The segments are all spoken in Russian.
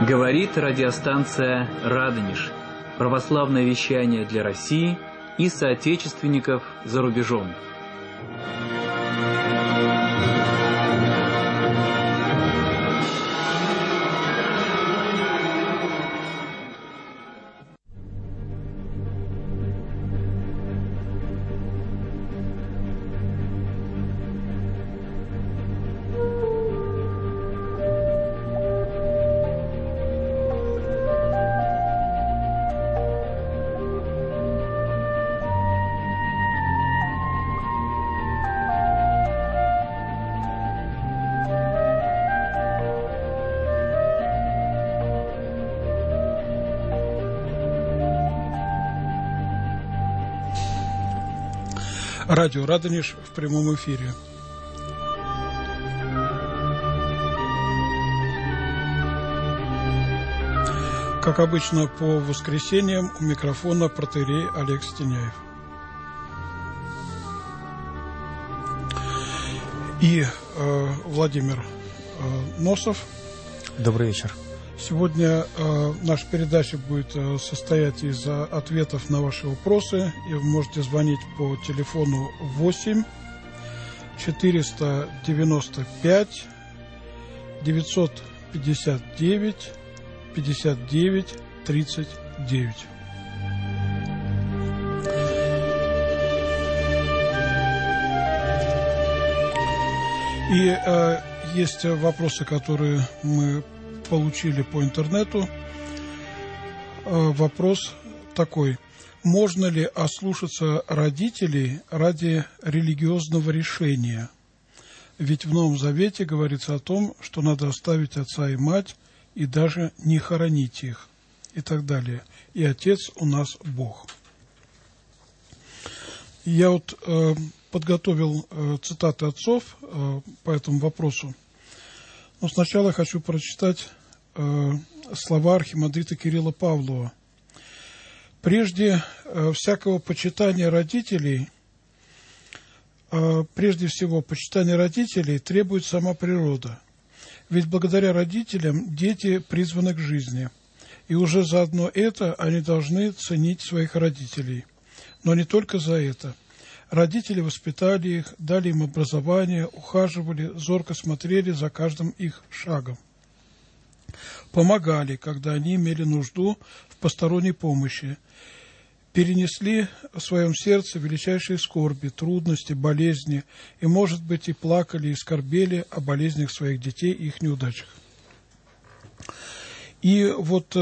Говорит радиостанция «Радонеж». Православное вещание для России и соотечественников за рубежом. Радио «Радонеж» в прямом эфире. Как обычно, по воскресеньям у микрофона протоиерей Олег Стеняев. И Владимир Носов. Добрый вечер. Сегодня наша передача будет состоять из ответов на ваши вопросы. И вы можете звонить по телефону 8 495 959 59 39. И есть вопросы, которые мы получили по интернету. Вопрос такой: можно ли ослушаться родителей ради религиозного решения? Ведь в Новом Завете говорится о том, что надо оставить отца и мать и даже не хоронить их, и так далее. И Отец у нас Бог. Я вот подготовил цитаты отцов по этому вопросу. Но сначала хочу прочитать слова архимандрита Кирилла Павлова. Прежде всякого почитания родителей, прежде всего, почитание родителей требует сама природа. Ведь благодаря родителям дети призваны к жизни. И уже заодно это они должны ценить своих родителей. Но не только за это. Родители воспитали их, дали им образование, ухаживали, зорко смотрели за каждым их шагом. Помогали, когда они имели нужду в посторонней помощи. Перенесли в своем сердце величайшие скорби, трудности, болезни, и, может быть, и плакали, и скорбели о болезнях своих детей и их неудачах. И вот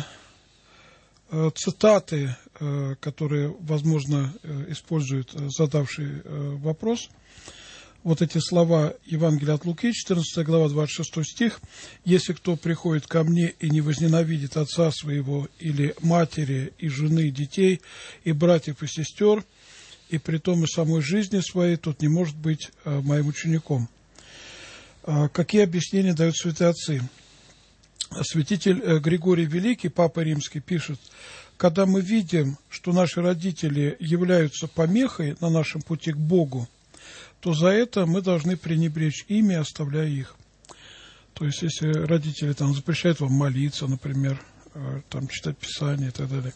цитаты, которые, возможно, используют задавший вопрос. Вот эти слова Евангелия от Луки, 14 глава, 26 стих. «Если кто приходит ко мне и не возненавидит отца своего, или матери, и жены, и детей, и братьев, и сестер, и притом и самой жизни своей, тот не может быть моим учеником». Какие объяснения дают святые отцы? Святитель Григорий Великий, Папа Римский, пишет: когда мы видим, что наши родители являются помехой на нашем пути к Богу, то за это мы должны пренебречь ими, оставляя их. То есть, если родители запрещают вам молиться, например, читать Писание и так далее,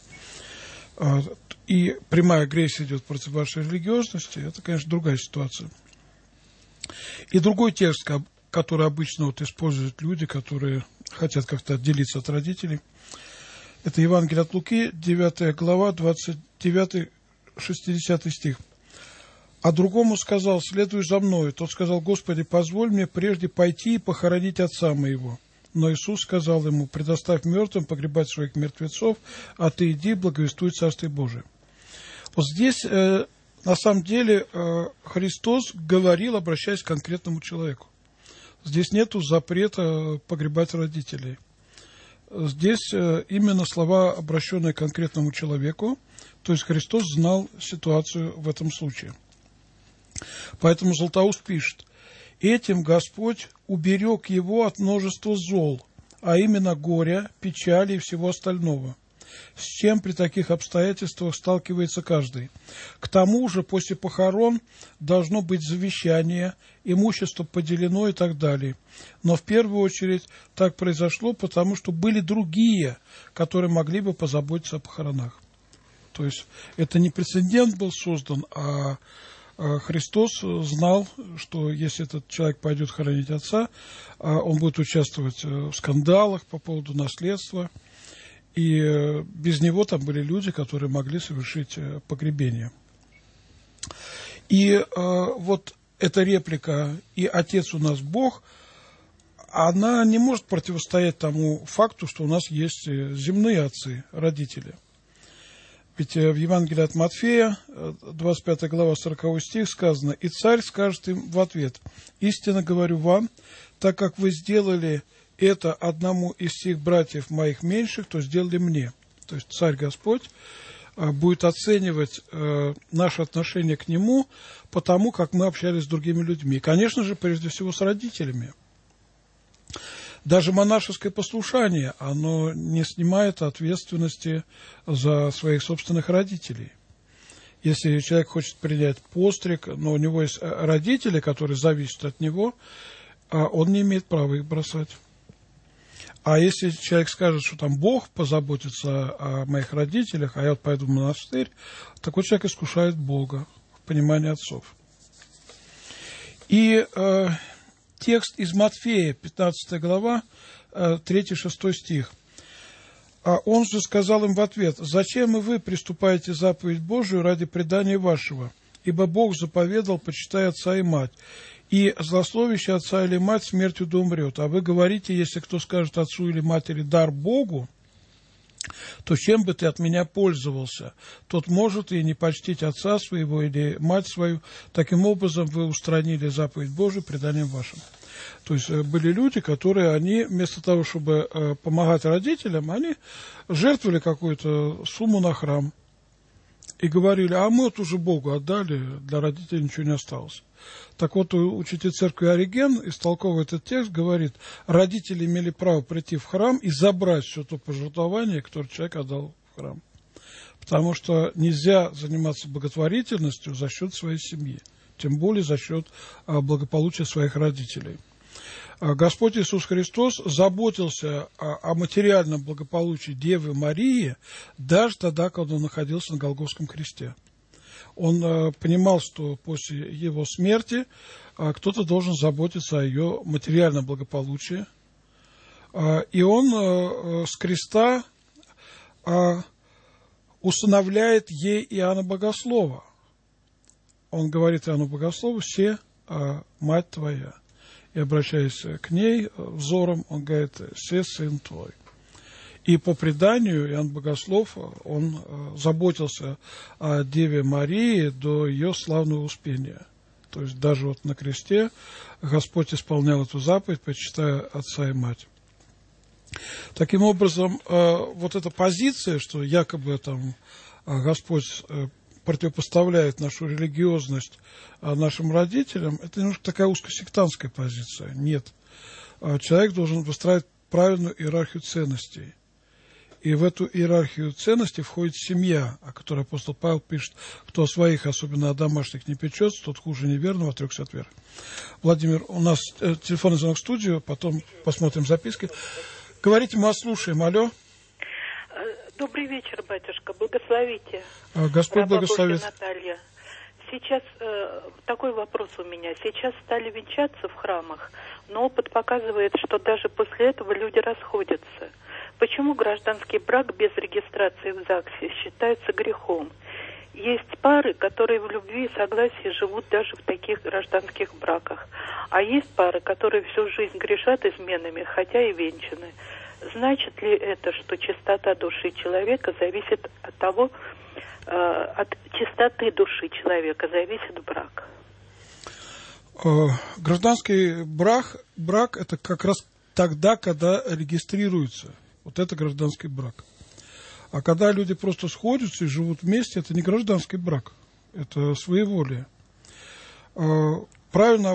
и прямая агрессия идет против вашей религиозности, это, конечно, другая ситуация. И другой текст, который обычно используют люди, которые хотят как-то отделиться от родителей, это Евангелие от Луки, 9 глава, 29-60 стих. «А другому сказал: следуй за мною. Тот сказал: Господи, позволь мне прежде пойти и похоронить отца моего. Но Иисус сказал ему: предоставь мертвым погребать своих мертвецов, а ты иди, благовествуй Царствие Божие». Вот здесь, на самом деле, Христос говорил, обращаясь к конкретному человеку. Здесь нету запрета погребать родителей. Здесь именно слова, обращенные к конкретному человеку, то есть Христос знал ситуацию в этом случае. Поэтому Златоуст пишет: «Этим Господь уберег его от множества зол, а именно горя, печали и всего остального. с чем при таких обстоятельствах сталкивается каждый. К тому же после похорон должно быть завещание, имущество поделено и так далее. Но в первую очередь так произошло, потому что были другие, которые могли бы позаботиться о похоронах. То есть это не прецедент был создан, а Христос знал, что если этот человек пойдет хоронить отца, он будет участвовать в скандалах по поводу наследства. И без него там были люди, которые могли совершить погребение. И вот эта реплика «И Отец у нас Бог», она не может противостоять тому факту, что у нас есть земные отцы, родители. Ведь в Евангелии от Матфея, 25 глава, 40 стих сказано: «И царь скажет им в ответ: истинно говорю вам, так как вы сделали это одному из всех братьев моих меньших, то сделали мне». То есть царь Господь будет оценивать наше отношение к нему по тому, как мы общались с другими людьми. И, конечно же, прежде всего с родителями. Даже монашеское послушание, оно не снимает ответственности за своих собственных родителей. Если человек хочет принять постриг, но у него есть родители, которые зависят от него, он не имеет права их бросать. А если человек скажет, что там Бог позаботится о моих родителях, а я вот пойду в монастырь, такой человек искушает Бога в понимании отцов. И текст из Матфея, 15 глава, 3-6 стих. «А он же сказал им в ответ: зачем и вы приступаете заповедь Божию ради предания вашего? Ибо Бог заповедал: почитай отца и мать. И злословящий отца или мать смертью да умрет. А вы говорите: если кто скажет отцу или матери дар Богу, то чем бы ты от меня пользовался? Тот может и не почтить отца своего или мать свою. Таким образом вы устранили заповедь Божию преданием вашим». То есть были люди, которые, они вместо того, чтобы помогать родителям, они жертвовали какую-то сумму на храм. И говорили: а мы вот уже Богу отдали, для родителей ничего не осталось. Так вот, учитель церкви Ориген, истолковывая этот текст, говорит: родители имели право прийти в храм и забрать все то пожертвование, которое человек отдал в храм. Потому что нельзя заниматься благотворительностью за счет своей семьи, тем более за счет благополучия своих родителей. Господь Иисус Христос заботился о материальном благополучии Девы Марии даже тогда, когда он находился на Голгофском кресте. Он понимал, что после его смерти кто-то должен заботиться о ее материальном благополучии. И он с креста усыновляет ей Иоанна Богослова. Он говорит Иоанну Богослову: «Се, мать твоя». И, обращаясь к ней взором, он говорит: «Се, сын твой». И по преданию Иоанн Богослов, он заботился о Деве Марии до ее славного успения. То есть даже вот на кресте Господь исполнял эту заповедь, почитая отца и мать. Таким образом, вот эта позиция, что якобы там Господь противопоставляет нашу религиозность нашим родителям, это немножко такая узкосектантская позиция. Нет. Человек должен выстраивать правильную иерархию ценностей. И в эту иерархию ценностей входит семья, о которой апостол Павел пишет: кто о своих, особенно о домашних, не печется, тот хуже неверного отрекся от веры. Владимир, у нас телефонный звонок в студию, потом посмотрим записки. Говорите, мы вас слушаем. Алло. Добрый вечер, батюшка. Благословите. Господь благословит. Наталья. Сейчас такой вопрос у меня. Сейчас стали венчаться в храмах, но опыт показывает, что даже после этого люди расходятся. Почему гражданский брак без регистрации в ЗАГСе считается грехом? Есть пары, которые в любви и согласии живут даже в таких гражданских браках. А есть пары, которые всю жизнь грешат изменами, хотя и венчаны. Значит ли это, что чистота души человека зависит от того, от чистоты души человека зависит брак? Гражданский брак это как раз тогда, когда регистрируется. Вот это гражданский брак. А когда люди просто сходятся и живут вместе, это не гражданский брак, это своеволие. Правильно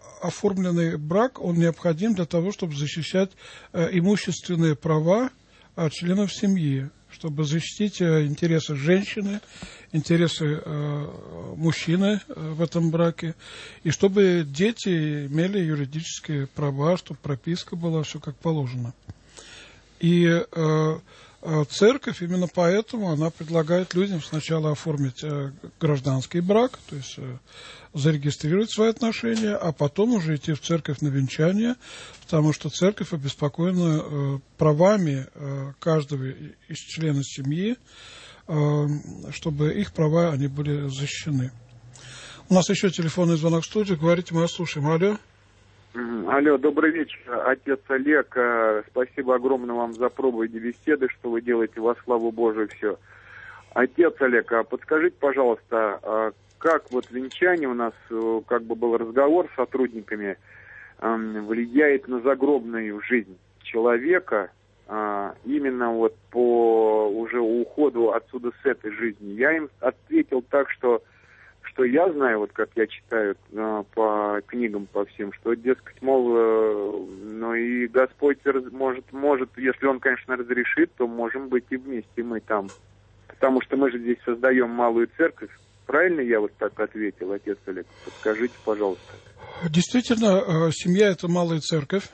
оформленный брак, он необходим для того, чтобы защищать имущественные права членов семьи, чтобы защитить интересы женщины, интересы мужчины в этом браке, и чтобы дети имели юридические права, чтобы прописка была, все как положено. И церковь именно поэтому она предлагает людям сначала оформить гражданский брак, то есть зарегистрировать свои отношения, а потом уже идти в церковь на венчание, потому что церковь обеспокоена правами каждого из членов семьи, чтобы их права они были защищены. У нас еще телефонный звонок в студию. Говорите, мы вас слушаем. Алло. Алло, добрый вечер, отец Олег. Спасибо огромное вам за проповеди, беседы, что вы делаете во славу Божию все. Отец Олег, подскажите, пожалуйста, как вот венчание у нас, как бы был разговор с сотрудниками, влияет на загробную жизнь человека, именно вот по уже уходу отсюда с этой жизни? Я им ответил так, что я знаю, вот как я читаю по книгам, по всем, что, дескать, мол, ну и Господь может, если Он, конечно, разрешит, то можем быть и вместе мы там. Потому что мы же здесь создаем малую церковь. Правильно я вот так ответил, отец Олег? Подскажите, пожалуйста. Действительно, семья – это малая церковь.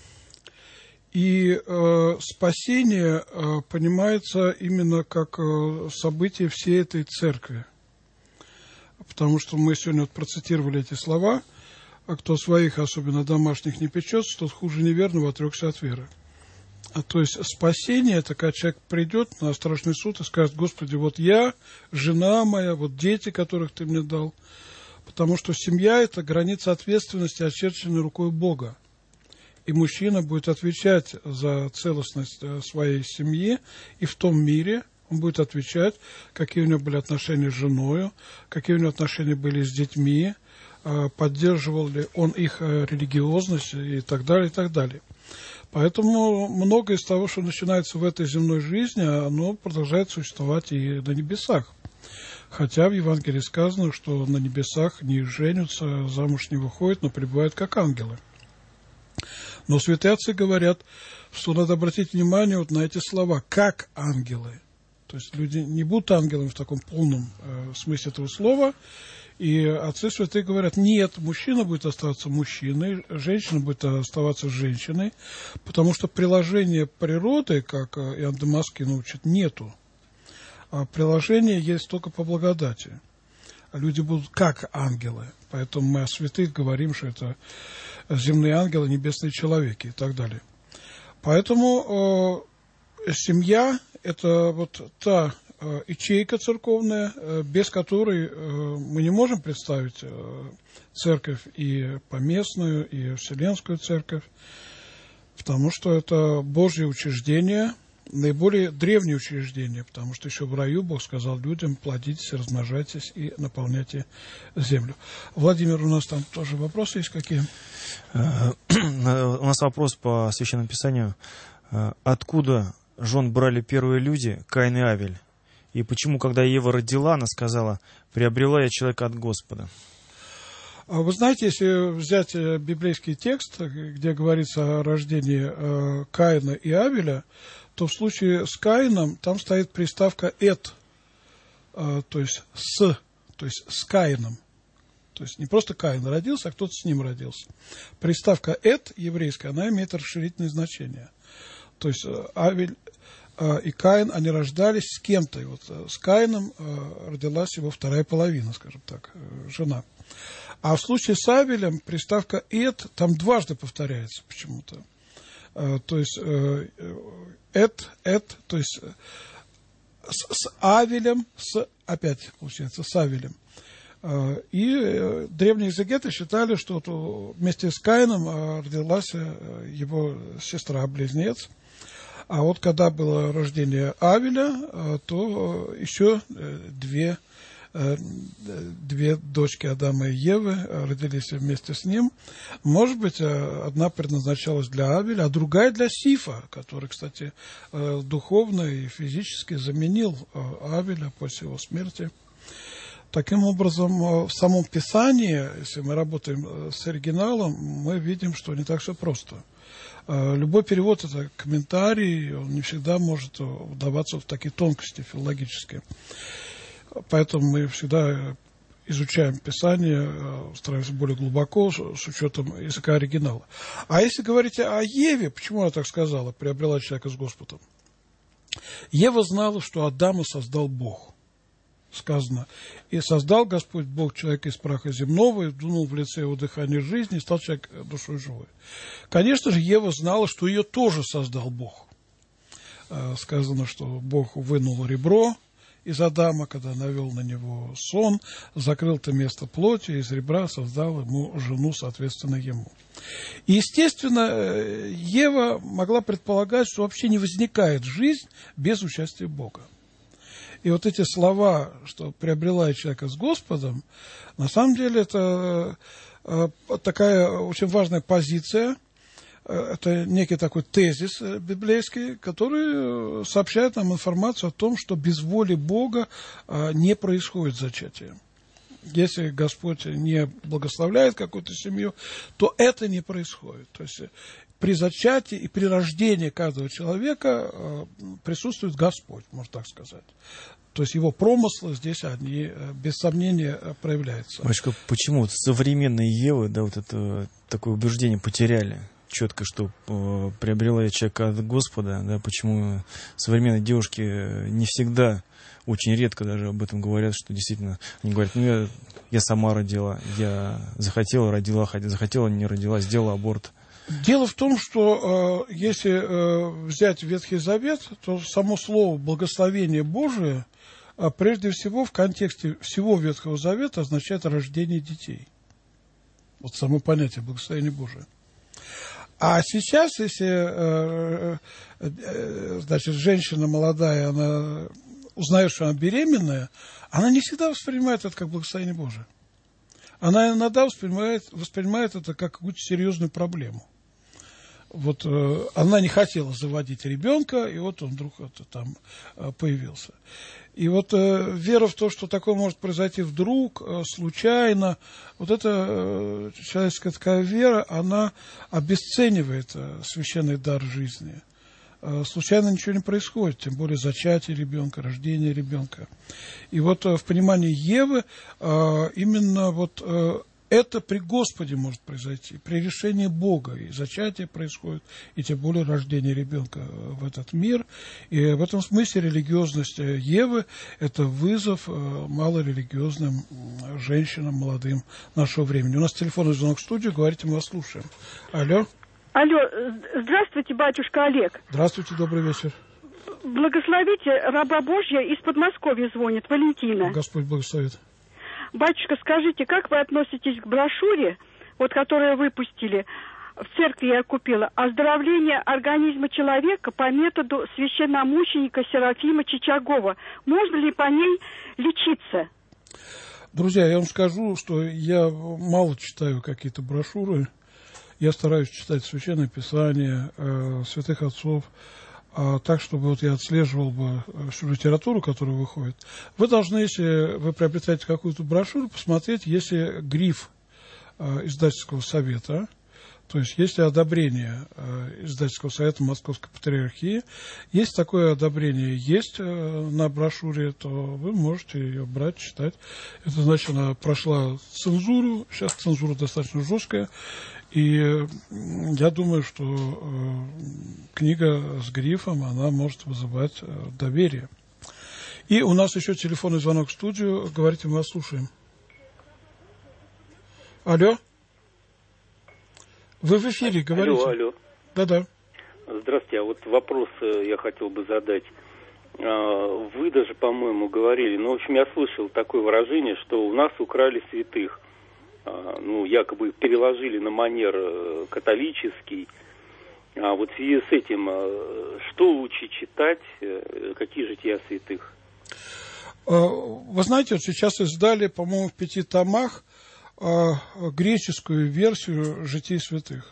И спасение понимается именно как событие всей этой церкви. Потому что мы сегодня вот процитировали эти слова: «А кто своих, особенно домашних, не печется, тот хуже неверного отрекся от веры». То есть спасение – это когда человек придет на страшный суд и скажет: Господи, вот я, жена моя, вот дети, которых Ты мне дал. Потому что семья – это граница ответственности, очерченной рукой Бога. И мужчина будет отвечать за целостность своей семьи и в том мире. Он будет отвечать, какие у него были отношения с женой, какие у него отношения были с детьми, поддерживал ли он их религиозность и так далее, и так далее. Поэтому многое из того, что начинается в этой земной жизни, оно продолжает существовать и на небесах. Хотя в Евангелии сказано, что на небесах не женятся, замуж не выходят, но пребывают как ангелы. Но святые отцы говорят, что надо обратить внимание вот на эти слова «как ангелы». То есть люди не будут ангелами в таком полном смысле этого слова. И отцы святые говорят: нет, мужчина будет оставаться мужчиной, женщина будет оставаться женщиной, потому что приложения природы, как Иоанн Дамасский научит, нету. А приложение есть только по благодати. А люди будут как ангелы. Поэтому мы о святых говорим, что это земные ангелы, небесные человеки и так далее. Поэтому семья – это вот та ячейка церковная, без которой мы не можем представить церковь и поместную, и вселенскую церковь, потому что это Божье учреждение, наиболее древнее учреждение, потому что еще в раю Бог сказал людям: плодитесь, размножайтесь и наполняйте землю. Владимир, у нас там тоже вопросы есть какие? У нас вопрос по Священному Писанию. Откуда жен брали первые люди, Каин и Авель? И почему, когда Ева родила, она сказала: приобрела я человека от Господа? Вы знаете, если взять библейский текст, где говорится о рождении Каина и Авеля, то в случае с Каином там стоит приставка «эт», то есть с Каином. То есть не просто Каин родился, а кто-то с ним родился. Приставка «эт» еврейская, она имеет расширительное значение. То есть Авель и Каин, они рождались с кем-то. И вот с Каином родилась его вторая половина, скажем так, жена. А в случае с Авелем приставка «эт» там дважды повторяется почему-то. То есть «эт», то есть с Авелем, опять получается с Авелем. И древние экзегеты считали, что вместе с Каином родилась его сестра-близнец. А вот когда было рождение Авеля, то еще две дочки Адама и Евы родились вместе с ним. Может быть, одна предназначалась для Авеля, а другая для Сифа, который, кстати, духовно и физически заменил Авеля после его смерти. Таким образом, в самом Писании, если мы работаем с оригиналом, мы видим, что не так все просто. Любой перевод – это комментарий, он не всегда может вдаваться в такие тонкости филологические. Поэтому мы всегда изучаем Писание, стараемся более глубоко, с учетом языка оригинала. А если говорить о Еве, почему она так сказала, приобрела человека с Господом? Ева знала, что Адама создал Бог. Сказано, и создал Господь Бог человека из праха земного, и вдунул в лице его дыхание жизни, и стал человек душой живой. Конечно же, Ева знала, что ее тоже создал Бог. Сказано, что Бог вынул ребро из Адама, когда навел на него сон, закрыл то место плоти, из ребра создал ему жену, соответственно, ему. И, естественно, Ева могла предполагать, что вообще не возникает жизнь без участия Бога. И вот эти слова, что приобрела человека с Господом, на самом деле это такая очень важная позиция, это некий такой тезис библейский, который сообщает нам информацию о том, что без воли Бога не происходит зачатие. Если Господь не благословляет какую-то семью, то это не происходит. То есть при зачатии и при рождении каждого человека присутствует Господь, можно так сказать. То есть его промыслы здесь, они без сомнения проявляются. Батюшка, почему современные Евы, да, вот это такое убеждение потеряли? Четко, что приобрела я человека от Господа, да, почему современные девушки не всегда, очень редко даже об этом говорят, что действительно, они говорят, ну я сама родила, я захотела, родила, захотела, не родила, сделала аборт. Дело в том, что если взять Ветхий Завет, то само слово «благословение Божие» прежде всего в контексте всего Ветхого Завета означает рождение детей. Вот само понятие «благословение Божие». А сейчас, если, значит, женщина молодая, она узнает, что она беременная, она не всегда воспринимает это как благословение Божие. Она иногда воспринимает это как какую-то серьезную проблему. Вот она не хотела заводить ребенка, и вот он вдруг там появился. И вот вера в то, что такое может произойти вдруг, случайно, вот эта человеческая такая вера, она обесценивает священный дар жизни. Случайно ничего не происходит, тем более зачатие ребенка, рождение ребенка. И вот в понимании Евы именно вот это при Господе может произойти, при решении Бога. И зачатие происходит, и тем более рождение ребенка в этот мир. И в этом смысле религиозность Евы – это вызов малорелигиозным женщинам, молодым нашего времени. У нас телефонный звонок в студию, говорите, мы вас слушаем. Алло. Алло, здравствуйте, батюшка Олег. Здравствуйте, добрый вечер. Благословите, раба Божья из Подмосковья звонит, Валентина. Господь благословит. Батюшка, скажите, как вы относитесь к брошюре, вот которую выпустили, в церкви я купила, «Оздоровление организма человека по методу священномученика Серафима Чичагова». Можно ли по ней лечиться? Друзья, я вам скажу, что я мало читаю какие-то брошюры. Я стараюсь читать Священное Писание, святых отцов, так, чтобы вот я отслеживал бы всю литературу, которая выходит. Вы должны, если вы приобретаете какую-то брошюру, посмотреть, есть ли гриф издательского совета, то есть есть ли одобрение издательского совета Московской Патриархии. Если такое одобрение есть на брошюре, то вы можете ее брать, читать. Это значит, она прошла цензуру, сейчас цензура достаточно жесткая. И я думаю, что книга с грифом, она может вызывать доверие. И у нас еще телефонный звонок в студию. Говорите, мы вас слушаем. Алло? Вы в эфире, говорите. Алло. Да-да. Здравствуйте, а вот вопрос я хотел бы задать. Вы даже, по-моему, говорили, ну, в общем, я слышал такое выражение, что у нас украли святых. Ну, якобы переложили на манер католический. А вот в связи с этим, что лучше читать, какие жития святых? Вы знаете, вот сейчас издали, по-моему, в 5 томах греческую версию житий святых.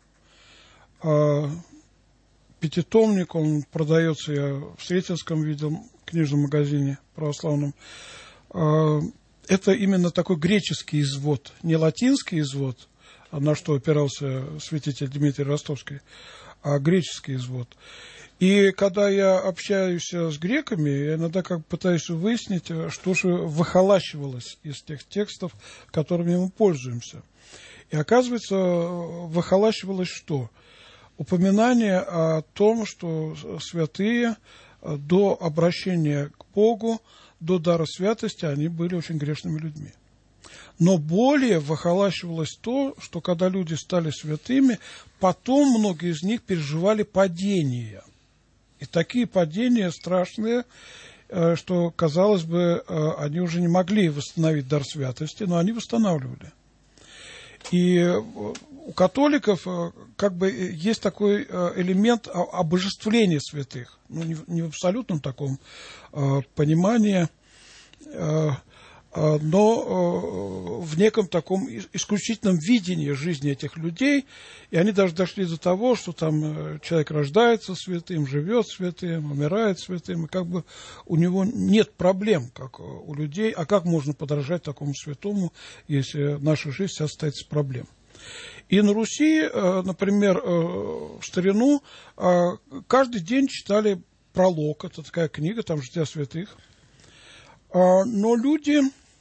Пятитомник, он продается, я в Сретенском видел, книжном магазине православном. это именно такой греческий извод, не латинский извод, на что опирался святитель Дмитрий Ростовский, а греческий извод. И когда я общаюсь с греками, я иногда как бы пытаюсь выяснить, что же выхолащивалось из тех текстов, которыми мы пользуемся. И оказывается, выхолащивалось что? Упоминание о том, что святые до обращения к Богу, до дара святости, они были очень грешными людьми. Но более выхолащивалось то, что когда люди стали святыми, потом многие из них переживали падения. И такие падения страшные, что, казалось бы, они уже не могли восстановить дар святости, но они восстанавливали. И у католиков как бы есть такой элемент обожествления святых. Ну, не в абсолютном таком понимании, но в неком таком исключительном видении жизни этих людей. И они даже дошли до того, что там человек рождается святым, живет святым, умирает святым, и как бы у него нет проблем, как у людей. А как можно подражать такому святому, если наша жизнь вся состоит из проблем? И на Руси, например, в старину каждый день читали пролог, это такая книга, там «Жития святых». Но люди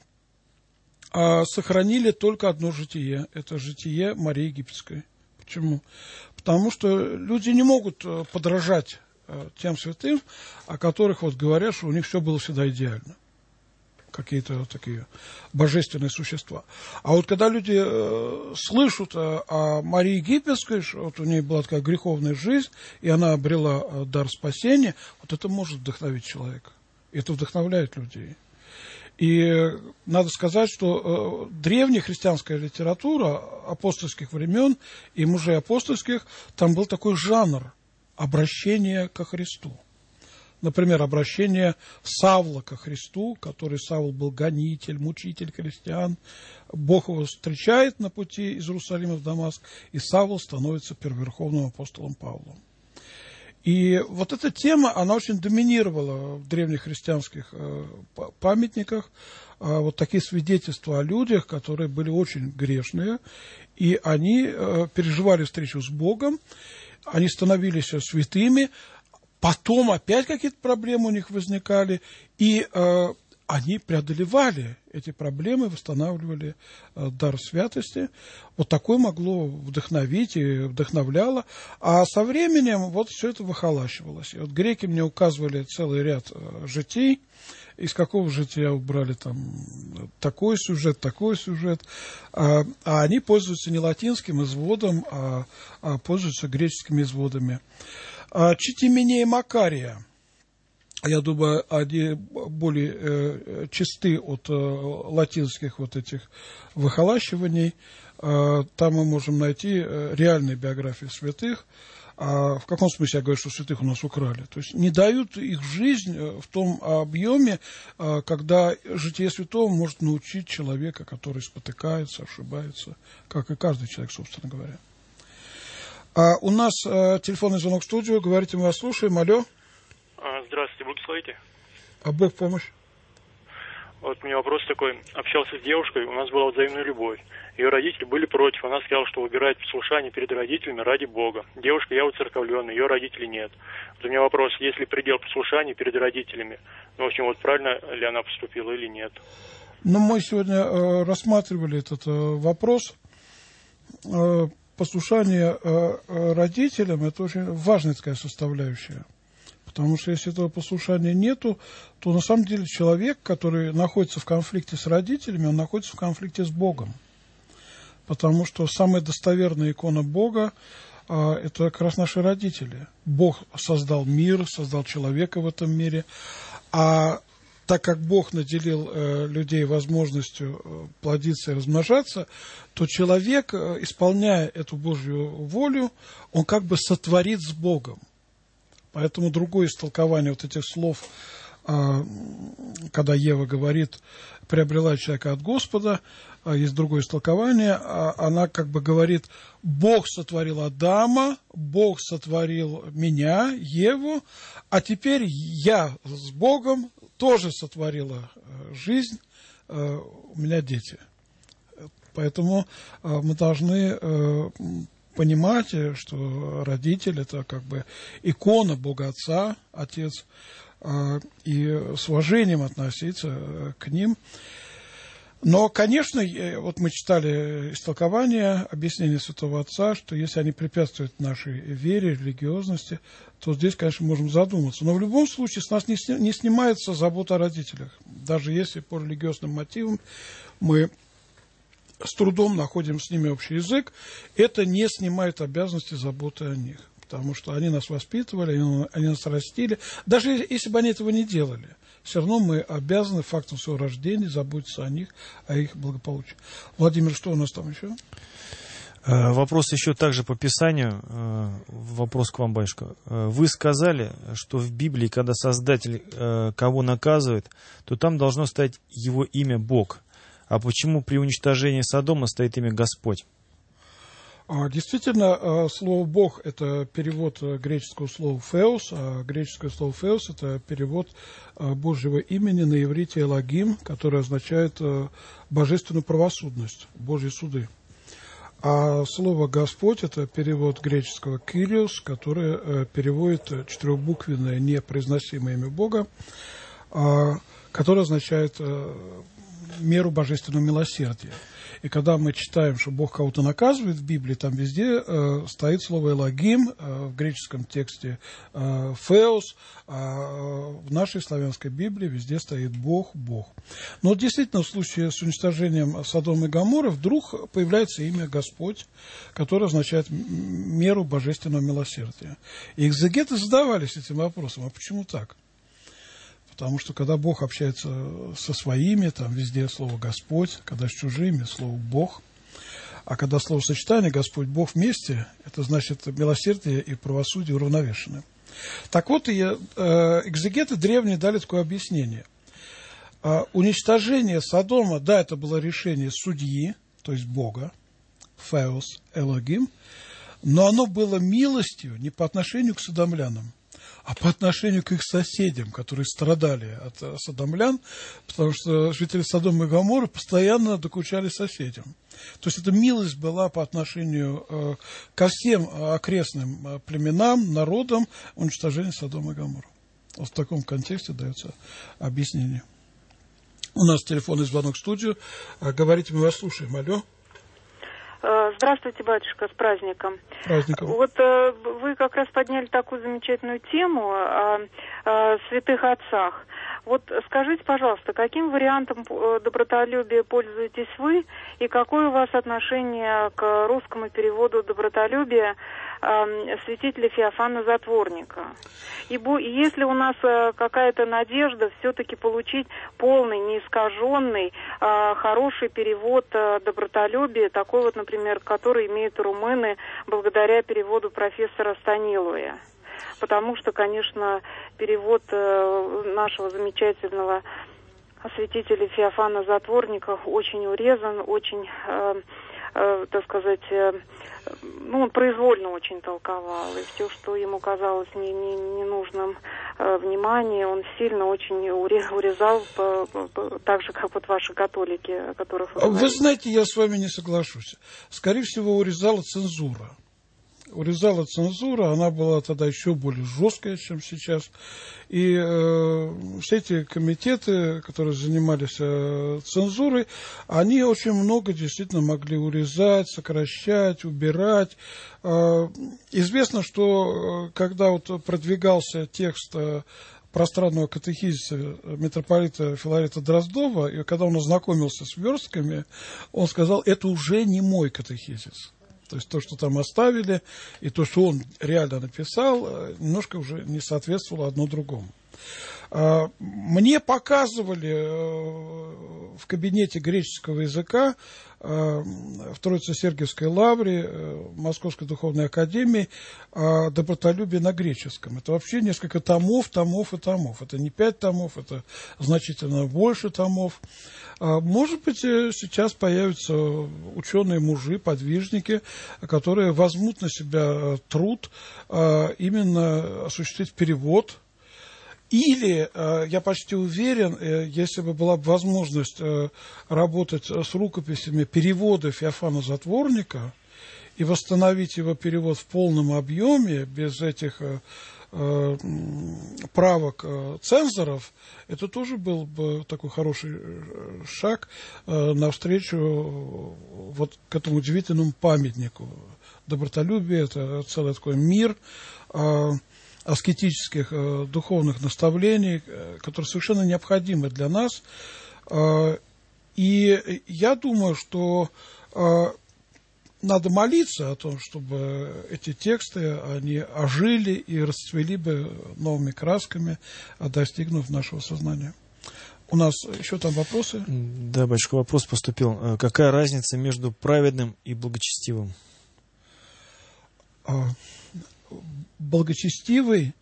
сохранили только одно житие. Это житие Марии Египетской. Почему? Потому что люди не могут подражать тем святым, о которых вот говорят, что у них все было всегда идеально. Какие-то такие божественные существа. А вот когда люди слышат о Марии Египетской, что вот у нее была такая греховная жизнь, и она обрела дар спасения, вот это может вдохновить человека. Это вдохновляет людей. И надо сказать, что древняя христианская литература апостольских времен и мужей апостольских, там был такой жанр обращения ко Христу. Например, обращение Савла ко Христу, который Савл был гонитель, мучитель христиан. Бог его встречает на пути из Иерусалима в Дамаск, и Савл становится первоверховным апостолом Павлом. И вот эта тема, она очень доминировала в древних христианских памятниках. Вот такие свидетельства о людях, которые были очень грешные, и они переживали встречу с Богом, они становились святыми, потом опять какие-то проблемы у них возникали, и они преодолевали эти проблемы, восстанавливали дар святости. Вот такое могло вдохновить и вдохновляло. А со временем вот все это выхолащивалось. И вот греки мне указывали целый ряд житий, из какого жития убрали там такой сюжет. А они пользуются не латинским изводом, а пользуются греческими изводами. Читименея Макария. Я думаю, они более чисты от латинских вот этих выхолащиваний. Там мы можем найти реальные биографии святых. В каком смысле я говорю, что святых у нас украли? То есть не дают их жизнь в том объеме, когда житие святого может научить человека, который спотыкается, ошибается, как и каждый человек, собственно говоря. У нас телефонный звонок в студию. Говорите, мы вас слушаем. Алло. Здравствуйте, благословите. А Бог помощь. Вот у меня вопрос такой. Общался с девушкой, у нас была взаимная любовь. Ее родители были против. Она сказала, что выбирает послушание перед родителями ради Бога. Девушка, я уцерковленный, ее родителей нет. Вот у меня вопрос, есть ли предел послушания перед родителями? Ну, в общем, вот правильно ли она поступила или нет? Ну, мы сегодня рассматривали этот вопрос. Послушание родителям – это очень важная такая составляющая. Потому что если этого послушания нету, то на самом деле человек, который находится в конфликте с родителями, он находится в конфликте с Богом. Потому что самая достоверная икона Бога это как раз наши родители. Бог создал мир, создал человека в этом мире. А так как Бог наделил людей возможностью плодиться и размножаться, то человек, исполняя эту Божью волю, он как бы сотворит с Богом. Поэтому другое истолкование вот этих слов, когда Ева говорит, приобрела человека от Господа, есть другое истолкование, она как бы говорит, Бог сотворил Адама, Бог сотворил меня, Еву, а теперь я с Богом тоже сотворила жизнь, у меня дети. Поэтому мы должны понимать, что родитель – это как бы икона Бога Отца, Отец, и с уважением относиться к ним. Но, конечно, вот мы читали истолкование, объяснение Святого Отца, что если они препятствуют нашей вере, религиозности, то здесь, конечно, можем задуматься. Но в любом случае с нас не снимается забота о родителях. Даже если по религиозным мотивам мы с трудом находим с ними общий язык, это не снимает обязанности заботы о них. Потому что они нас воспитывали, они нас растили. Даже если бы они этого не делали, все равно мы обязаны фактом своего рождения заботиться о них, о их благополучии. Владимир, что у нас там еще? Вопрос еще также по Писанию. Вопрос к вам, батюшка. Вы сказали, что в Библии, когда Создатель кого наказывает, то там должно стоять его имя Бог. А почему при уничтожении Содома стоит имя Господь? Действительно, слово «Бог» – это перевод греческого слова «феос», а греческое слово «феос» – это перевод Божьего имени на иврите «Элогим», которое означает божественную правосудность, Божьи суды. А слово «Господь» – это перевод греческого «кириос», которое переводит четырехбуквенное непроизносимое имя Бога, которое означает меру божественного милосердия. И когда мы читаем, что Бог кого-то наказывает в Библии, там везде стоит слово «элогим», в греческом тексте «феос», а в нашей славянской Библии везде стоит «Бог, Бог». Но действительно в случае с уничтожением Содома и Гоморры вдруг появляется имя «Господь», которое означает меру божественного милосердия. И экзегеты задавались этим вопросом, а почему так? Потому что когда Бог общается со своими, там везде слово «Господь», когда с чужими, слово «Бог». А когда словосочетание «Господь, Бог» вместе, это значит милосердие и правосудие уравновешены. Так вот, экзегеты древние дали такое объяснение. Уничтожение Содома, да, это было решение судьи, то есть Бога, «феос», «элогим», но оно было милостью не по отношению к содомлянам, а по отношению к их соседям, которые страдали от содомлян, потому что жители Содома и Гоморры постоянно докучали соседям. То есть эта милость была по отношению ко всем окрестным племенам, народам уничтожения Содома и Гоморры. Вот в таком контексте дается объяснение. У нас телефонный звонок в студию. Говорите, мы вас слушаем. Алло. Здравствуйте, батюшка, с праздником. Праздником. Вот вы как раз подняли такую замечательную тему о святых отцах. Вот скажите, пожалуйста, каким вариантом добротолюбия пользуетесь вы и какое у вас отношение к русскому переводу добротолюбия святителя Феофана Затворника? И если у нас какая-то надежда все-таки получить полный, неискаженный, хороший перевод добротолюбия, такой вот, например, который имеют румыны благодаря переводу профессора Станилуя. Потому что, конечно, перевод нашего замечательного святителя Феофана Затворника очень урезан, очень, так сказать, он произвольно очень толковал. И все, что ему казалось ненужным внимание, он сильно очень урезал, так же, как вот ваши католики, о которых вы говорите. Вы знаете, я с вами не соглашусь. Скорее всего, урезала цензура. Урезала цензура, она была тогда еще более жесткая, чем сейчас. И все эти комитеты, которые занимались цензурой, они очень много действительно могли урезать, сокращать, убирать. Известно, что когда вот продвигался текст пространного катехизиса митрополита Филарета Дроздова, и когда он ознакомился с верстками, он сказал, это уже не мой катехизис. То есть то, что там оставили, и то, что он реально написал, немножко уже не соответствовало одно другому. Мне показывали в кабинете греческого языка в Троице-Сергиевской лавре Московской духовной академии добротолюбие на греческом. Это вообще несколько томов. Это не 5 томов, это значительно больше томов. Может быть, сейчас появятся ученые-мужи, подвижники, которые возьмут на себя труд именно осуществить перевод. Или, я почти уверен, если бы была возможность работать с рукописями переводов Иофана Затворника и восстановить его перевод в полном объеме, без этих правок цензоров, это тоже был бы такой хороший шаг навстречу вот к этому удивительному памятнику. Добротолюбие – это целый такой мир аскетических духовных наставлений, которые совершенно необходимы для нас. И я думаю, что надо молиться о том, чтобы эти тексты, они ожили и расцвели бы новыми красками, достигнув нашего сознания. У нас еще там вопросы? Да, батюшка, вопрос поступил. Какая разница между праведным и благочестивым? Благочестивый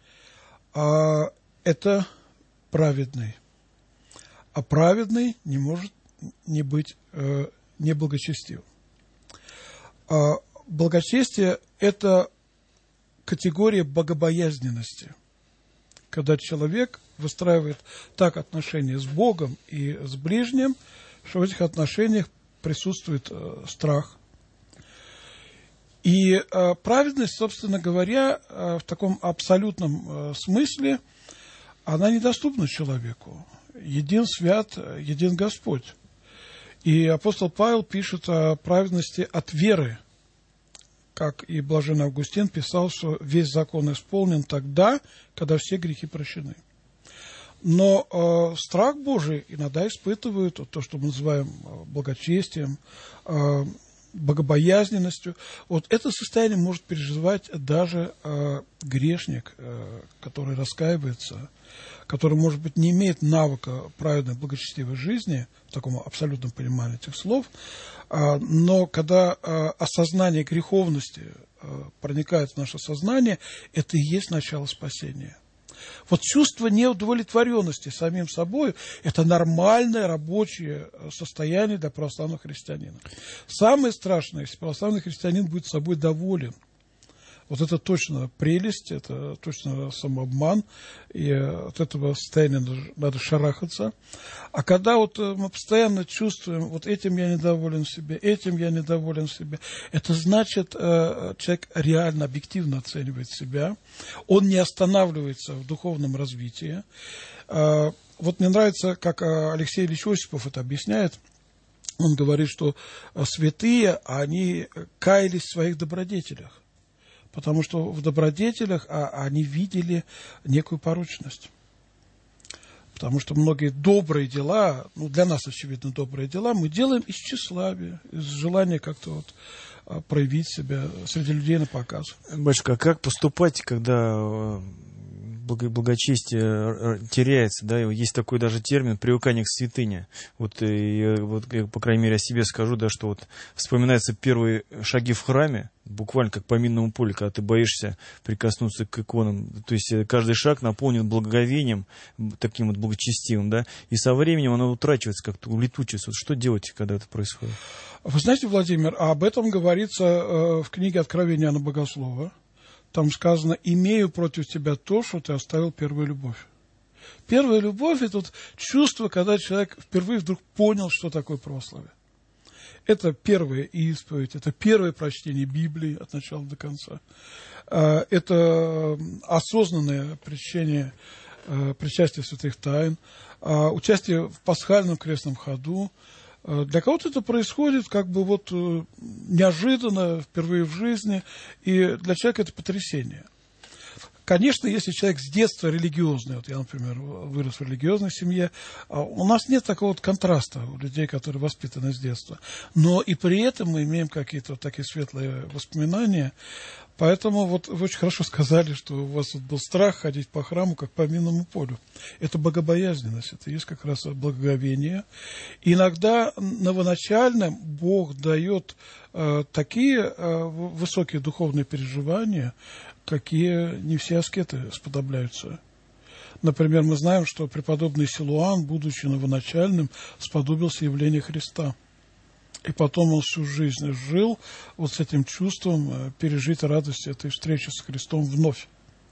это праведный. А праведный не может не быть неблагочестивым. Благочестие – это категория богобоязненности, когда человек выстраивает так отношения с Богом и с ближним, что в этих отношениях присутствует страх. И праведность, собственно говоря, в таком абсолютном смысле, она недоступна человеку. Един свят, един Господь. И апостол Павел пишет о праведности от веры, как и блаженный Августин писал, что весь закон исполнен тогда, когда все грехи прощены. Но страх Божий иногда испытывают то, что мы называем благочестием, богобоязненностью. Вот это состояние может переживать даже грешник, который раскаивается, который, может быть, не имеет навыка праведной, благочестивой жизни, в таком абсолютном понимании этих слов, но когда осознание греховности проникает в наше сознание, это и есть начало спасения. Вот чувство неудовлетворенности самим собой – это нормальное рабочее состояние для православного христианина. Самое страшное, если православный христианин будет собой доволен. Вот это точно прелесть, это точно самообман, и от этого состояния надо шарахаться. А когда вот мы постоянно чувствуем, вот этим я недоволен в себе, этим я недоволен в себе, это значит, человек реально, объективно оценивает себя, он не останавливается в духовном развитии. Вот мне нравится, как Алексей Ильич Осипов это объясняет. Он говорит, что святые, они каялись в своих добродетелях. Потому что в добродетелях они видели некую порочность. Потому что многие добрые дела, ну, для нас, очевидно, добрые дела, мы делаем из тщеславия, из желания как-то вот проявить себя среди людей на показ. Батюшка, а как поступать, когда благочестие теряется, да, есть такой даже термин привыкание к святыне. Вот я, по крайней мере, о себе скажу, да, что вот вспоминаются первые шаги в храме, буквально как по минному полю, когда ты боишься прикоснуться к иконам. То есть каждый шаг наполнен благоговением, таким вот благочестивым, да, и со временем оно утрачивается, как-то улетучивается. Вот что делать, когда это происходит? Вы знаете, Владимир, об этом говорится в книге Откровения Иоанна Богослова. Там сказано: «Имею против тебя то, что ты оставил первую любовь». Первая любовь – это вот чувство, когда человек впервые вдруг понял, что такое православие. Это первая исповедь, это первое прочтение Библии от начала до конца. Это осознанное причастие святых тайн, участие в пасхальном крестном ходу. Для кого-то это происходит как бы вот неожиданно, впервые в жизни, и для человека это потрясение. Конечно, если человек с детства религиозный, вот я, например, вырос в религиозной семье, у нас нет такого вот контраста у людей, которые воспитаны с детства. Но и при этом мы имеем какие-то вот такие светлые воспоминания. Поэтому вот вы очень хорошо сказали, что у вас вот был страх ходить по храму, как по минному полю. Это богобоязненность, это есть как раз благоговение. И иногда новоначально Бог дает такие высокие духовные переживания, какие не все аскеты сподобляются. Например, мы знаем, что преподобный Силуан, будучи новоначальным, сподобился явления Христа. И потом он всю жизнь жил вот с этим чувством пережить радость этой встречи с Христом вновь.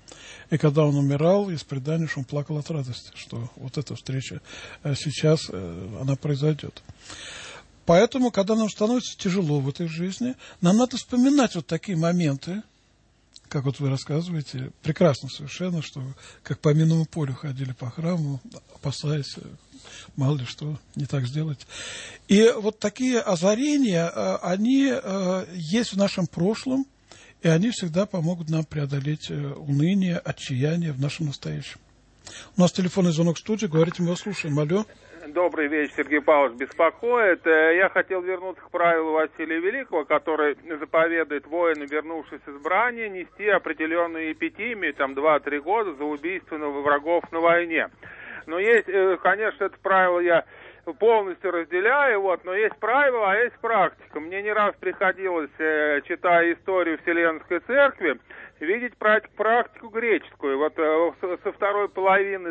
И когда он умирал, из предания, что он плакал от радости, что вот эта встреча сейчас, она произойдет. Поэтому, когда нам становится тяжело в этой жизни, нам надо вспоминать вот такие моменты, как вот вы рассказываете, прекрасно совершенно, что как по минному полю ходили по храму, опасаясь, мало ли что не так сделать. И вот такие озарения, они есть в нашем прошлом, и они всегда помогут нам преодолеть уныние, отчаяние в нашем настоящем. У нас телефонный звонок в студии, говорите, мы вас слушаем. Алло. Добрый вечер, Сергей Павлович беспокоит. Я хотел вернуться к правилу Василия Великого, который заповедует воину, вернувшись из брани, нести определенную эпитимию, там, 2-3 года за убийство врагов на войне. Но есть, конечно, это правило я полностью разделяю, но есть правила, а есть практика. Мне не раз приходилось, читая историю Вселенской Церкви, видеть практику греческую. Вот со второй половины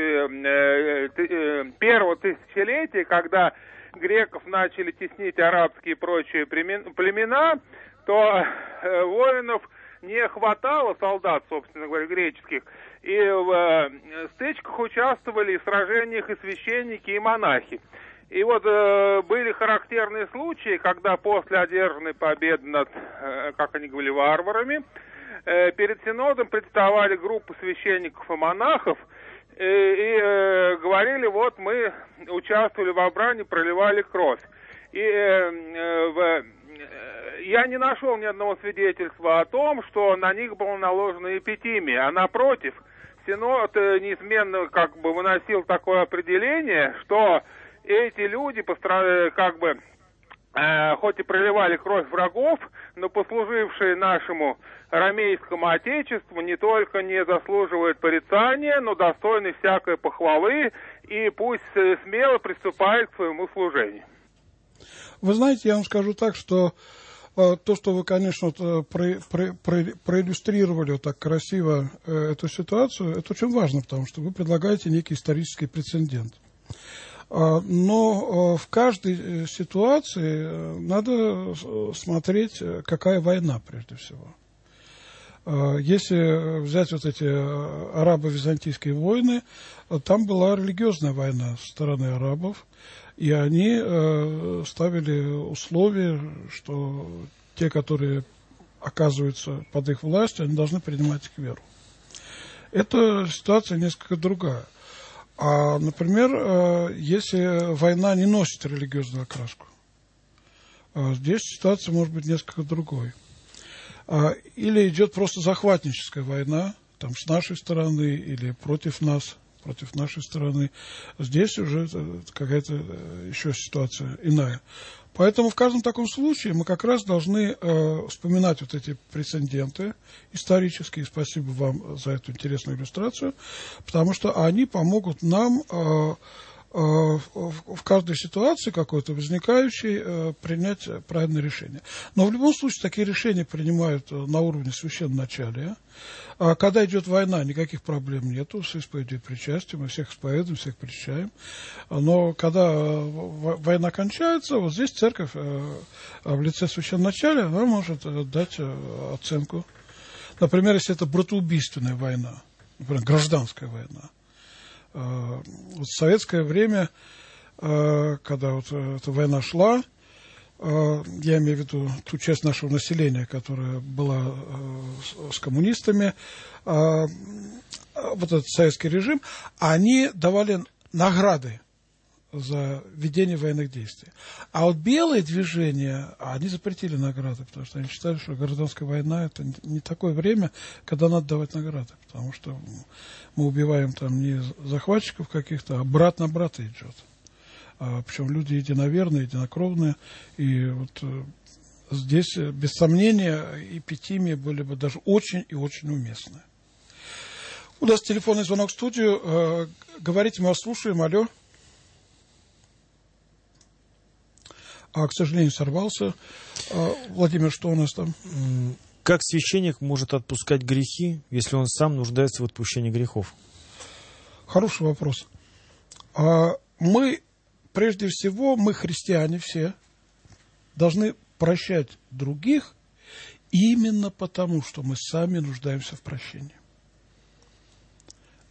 первого тысячелетия, когда греков начали теснить арабские и прочие племена, то воинов не хватало, солдат, собственно говоря, греческих, и в стычках участвовали, и в сражениях и священники, и монахи. И вот были характерные случаи, когда после одержанной победы над, как они говорили, варварами, перед синодом представали группы священников и монахов и говорили, вот мы участвовали в брани, проливали кровь. И я не нашел ни одного свидетельства о том, что на них была наложена эпитимия, а напротив, синод неизменно как бы выносил такое определение, что эти люди, хоть и проливали кровь врагов, но послужившие нашему ромейскому отечеству не только не заслуживают порицания, но достойны всякой похвалы, и пусть смело приступают к своему служению. Вы знаете, я вам скажу так, что то, что вы, конечно, проиллюстрировали вот так красиво эту ситуацию, это очень важно, потому что вы предлагаете некий исторический прецедент. Но в каждой ситуации надо смотреть, какая война, прежде всего. Если взять вот эти арабо-византийские войны, там была религиозная война со стороны арабов, и они ставили условия, что те, которые оказываются под их властью, они должны принимать их веру. Эта ситуация несколько другая. Например, если война не носит религиозную окраску, здесь ситуация может быть несколько другой. Или идет просто захватническая война, там, с нашей стороны, или против нас, против нашей стороны. Здесь уже какая-то еще ситуация иная. Поэтому в каждом таком случае мы как раз должны вспоминать вот эти прецеденты исторические. Спасибо вам за эту интересную иллюстрацию, потому что они помогут нам в каждой ситуации какой-то возникающей принять правильное решение. Но в любом случае такие решения принимают на уровне священноначалия. Когда идет война, никаких проблем нету с исповедью и причастием, мы всех исповедуем, всех причащаем. Но когда война кончается, вот здесь церковь в лице священноначалия, она может дать оценку. Например, если это братоубийственная война, например, гражданская война. Вот в советское время, когда вот эта война шла, я имею в виду ту часть нашего населения, которая была с коммунистами, вот этот советский режим, они давали награды за ведение военных действий. А вот белые движения, они запретили награды, потому что они считали, что гражданская война — это не такое время, когда надо давать награды, потому что мы убиваем там не захватчиков каких-то, а брат на брата идет. Причем люди единоверные, единокровные, и вот здесь, без сомнения, эпитимии были бы даже очень и очень уместны. У нас телефонный звонок в студию. Говорите, мы вас слушаем. Алло. К сожалению, сорвался. Владимир, что у нас там? Как священник может отпускать грехи, если он сам нуждается в отпущении грехов? Хороший вопрос. Прежде всего, мы, христиане все, должны прощать других именно потому, что мы сами нуждаемся в прощении.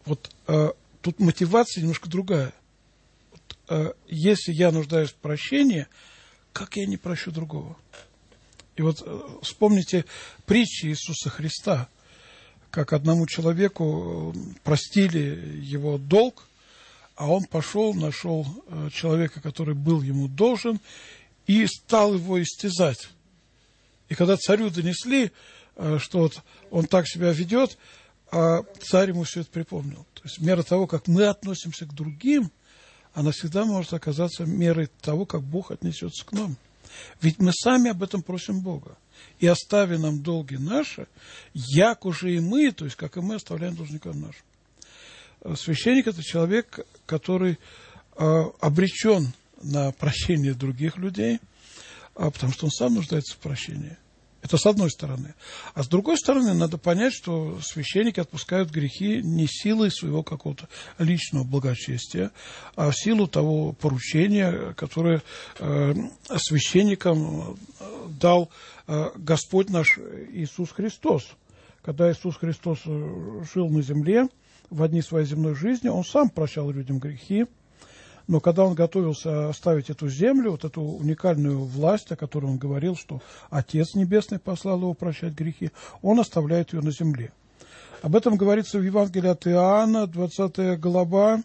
Вот тут мотивация немножко другая. Вот, если я нуждаюсь в прощении, как я не прощу другого? И вот вспомните притчи Иисуса Христа, как одному человеку простили его долг, а он пошел, нашел человека, который был ему должен, и стал его истязать. И когда царю донесли, что вот он так себя ведет, царь ему все это припомнил. То есть мера того, как мы относимся к другим, она всегда может оказаться мерой того, как Бог отнесется к нам. Ведь мы сами об этом просим Бога. И остави нам долги наши, як уже и мы, то есть как и мы оставляем должникам нашим. Священник – это человек, который обречен на прощение других людей, потому что он сам нуждается в прощении. Это с одной стороны. А с другой стороны, надо понять, что священники отпускают грехи не силой своего какого-то личного благочестия, а в силу того поручения, которое священникам дал Господь наш Иисус Христос. Когда Иисус Христос жил на земле, в одни своей земной жизни, Он сам прощал людям грехи. Но когда он готовился оставить эту землю, вот эту уникальную власть, о которой он говорил, что Отец Небесный послал его прощать грехи, он оставляет ее на земле. Об этом говорится в Евангелии от Иоанна, 20 глава,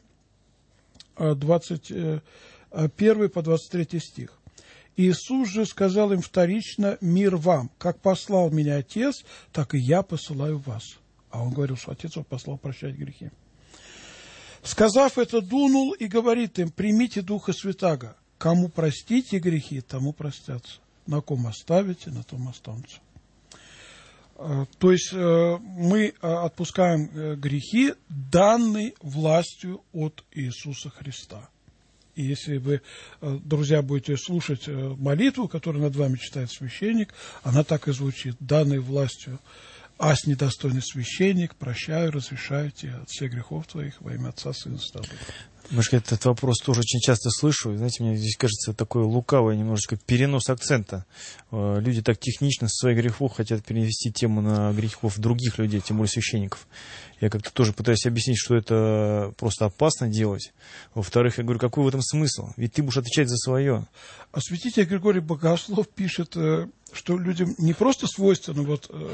21 по 23 стих. Иисус же сказал им вторично: «Мир вам, как послал меня Отец, так и я посылаю вас». А он говорил, что Отец его послал прощать грехи. Сказав это, дунул и говорит им: примите Духа Святаго. Кому простите грехи, тому простятся. На ком оставите, на том останутся. То есть мы отпускаем грехи, данные властью от Иисуса Христа. И если вы, друзья, будете слушать молитву, которую над вами читает священник, она так и звучит: данной властью ас недостойный священник, прощаю, разрешаю тебе от всех грехов твоих во имя Отца, Сына, Святого Духа. Может, этот вопрос тоже очень часто слышу. Знаете, мне здесь кажется такое лукавое немножечко перенос акцента. Люди так технично со своих грехов хотят перенести тему на грехов других людей, тем более священников. Я как-то тоже пытаюсь объяснить, что это просто опасно делать. Во-вторых, я говорю, какой в этом смысл? Ведь ты будешь отвечать за свое. А святитель Григорий Богослов пишет, что людям не просто свойственно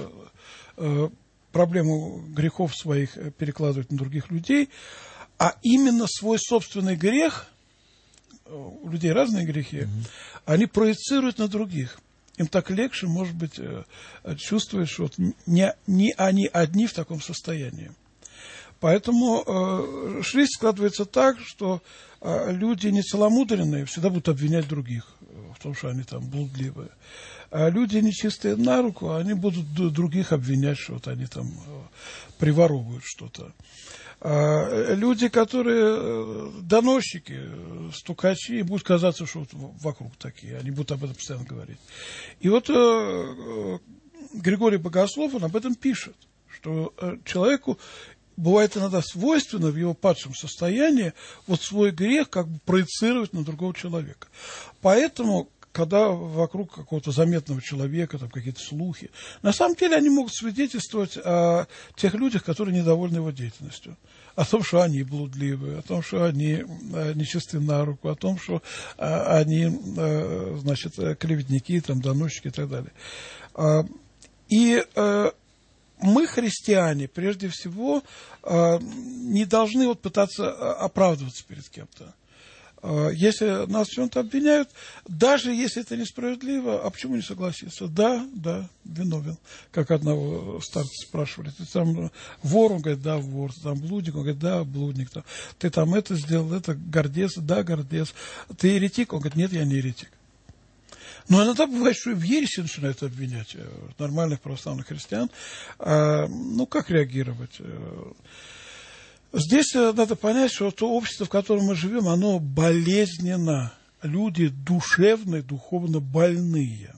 проблему грехов своих перекладывать на других людей, а именно свой собственный грех, у людей разные грехи, они проецируют на других. Им так легче, может быть, чувствовать, что не они одни в таком состоянии. Поэтому жизнь складывается так, что люди нецеломудренные всегда будут обвинять других в том, что они там блудливые. А люди нечистые на руку, они будут других обвинять, что вот они там приворовывают что-то. А люди, которые доносчики, стукачи, будут казаться, что вот вокруг такие, они будут об этом постоянно говорить. И вот Григорий Богослов, он об этом пишет, что человеку бывает иногда свойственно в его падшем состоянии вот свой грех как бы проецировать на другого человека. Поэтому, когда вокруг какого-то заметного человека, там какие-то слухи, на самом деле они могут свидетельствовать о тех людях, которые недовольны его деятельностью. О том, что они блудливые, о том, что они нечисты на руку, о том, что они, значит, клеветники, там, доносчики и так далее. И мы, христиане, прежде всего, не должны вот пытаться оправдываться перед кем-то. Если нас в чем-то обвиняют, даже если это несправедливо, а почему не согласиться? Да, виновен. Как одного старца спрашивали: ты там вор? Он говорит: да, вор. Ты там блудник? Он говорит: да, блудник. Ты там это сделал, это гордец? Да, гордец. Ты еретик? Он говорит: нет, я не еретик. Но иногда бывает, что и в ереси начинают обвинять нормальных православных христиан. Ну, как реагировать? Здесь надо понять, что то общество, в котором мы живем, оно болезненно. Люди душевные, духовно больные.